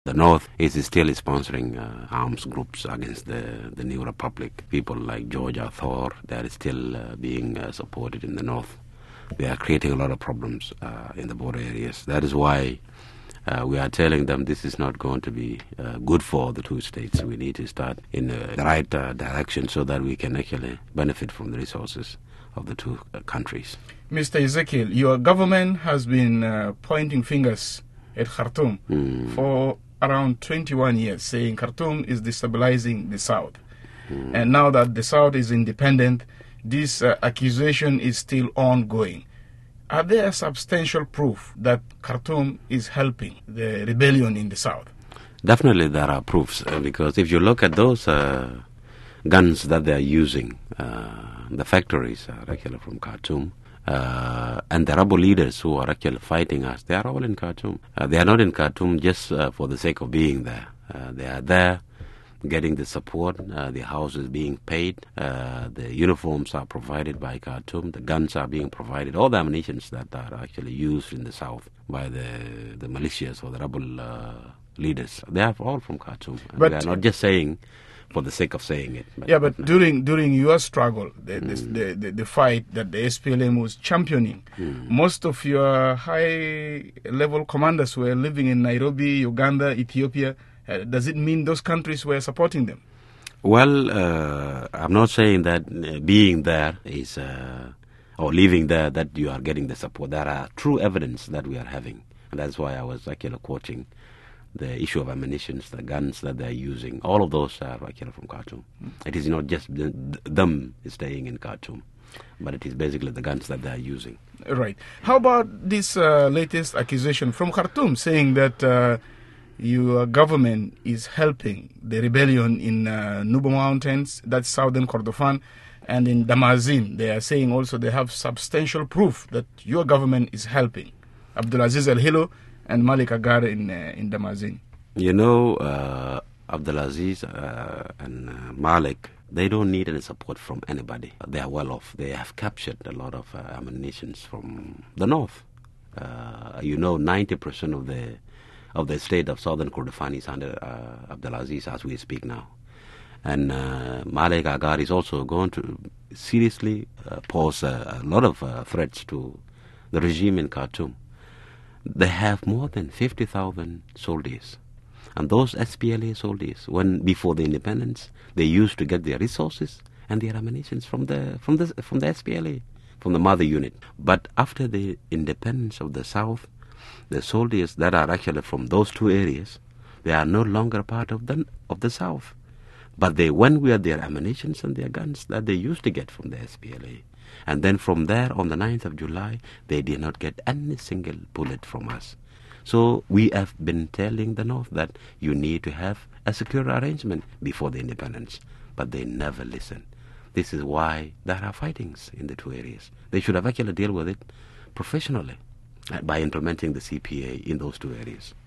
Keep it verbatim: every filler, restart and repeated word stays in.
The North is still sponsoring uh, arms groups against the, the new republic. People like George Thor, they are still uh, being uh, supported in the North. They are creating a lot of problems uh, in the border areas. That is why uh, we are telling them this is not going to be uh, good for the two states. We need to start in the right uh, direction so that we can actually benefit from the resources of the two uh, countries. Mister Ezekiel, your government has been uh, pointing fingers at Khartoum mm. for around twenty-one years, saying Khartoum is destabilizing the South. Mm. And now that the South is independent, this uh, accusation is still ongoing. Are there substantial proof that Khartoum is helping the rebellion in the South? Definitely there are proofs, uh, because if you look at those uh, guns that they are using, uh, the factories are actually from Khartoum. Uh, and the rebel leaders who are actually fighting us, they are all in Khartoum. Uh, they are not in Khartoum just uh, for the sake of being there. Uh, they are there getting the support, uh, the house is being paid, uh, the uniforms are provided by Khartoum, the guns are being provided, all the ammunitions that are actually used in the south by the, the militias or the rebel uh, leaders. They are all from Khartoum. But they are not just saying for the sake of saying it. But yeah, but no. during during your struggle, the, mm. the, the, the fight that the S P L M was championing, mm. most of your high-level commanders were living in Nairobi, Uganda, Ethiopia. Uh, does it mean those countries were supporting them? Well, uh, I'm not saying that uh, being there is, uh, or living there, that you are getting the support. There are true evidence that we are having. And that's why I was actually quoting the issue of ammunition, the guns that they're using. All of those are actually from Khartoum. Mm. It is not just the, them staying in Khartoum, but it is basically the guns that they're using. Right. How about this uh, latest accusation from Khartoum saying that uh, your government is helping the rebellion in uh, Nuba Mountains, that's southern Kordofan, and in Damazin? They are saying also they have substantial proof that your government is helping Abdulaziz Al-Hilo and Malik Agar in uh, in Damazin. You know, uh, Abdulaziz uh, and uh, Malik, they don't need any support from anybody. They are well off. They have captured a lot of uh, ammunition from the north. Uh, you know, ninety percent of the of the state of southern Kordofan is under uh, Abdulaziz as we speak now. And uh, Malik Agar is also going to seriously uh, pose a, a lot of uh, threats to the regime in Khartoum. They have more than fifty thousand soldiers. And those S P L A soldiers, when before the independence, they used to get their resources and their ammunition from the from the from the S P L A, from the mother unit. But after the independence of the South, the soldiers that are actually from those two areas, they are no longer part of the of the South. But they went with their ammunition and their guns that they used to get from the S P L A. And then from there, on the ninth of July, they did not get any single bullet from us. So we have been telling the North that you need to have a secure arrangement before the independence. But they never listen. This is why there are fightings in the two areas. They should have actually dealt with it professionally by implementing the C P A in those two areas.